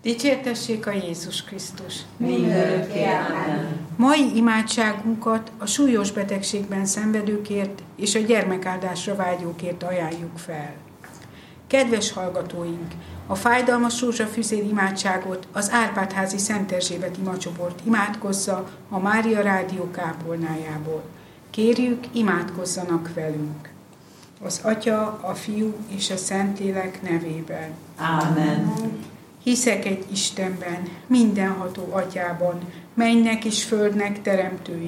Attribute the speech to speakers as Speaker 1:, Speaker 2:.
Speaker 1: Dicsértessék a Jézus Krisztus!
Speaker 2: Mindörökké, amen.
Speaker 1: Mai imádságunkat a súlyos betegségben szenvedőkért és a gyermekáldásra vágyókért ajánljuk fel. Kedves hallgatóink! A fájdalmas rózsafüzér imádságot az Árpád-házi Szent Erzsébet imacsoport imádkozza a Mária Rádió kápolnájából. Kérjük, imádkozzanak velünk! Az Atya, a Fiú és a Szentlélek nevében.
Speaker 2: Ámen.
Speaker 1: Hiszek egy Istenben, mindenható Atyában, mennynek és földnek teremtőjében,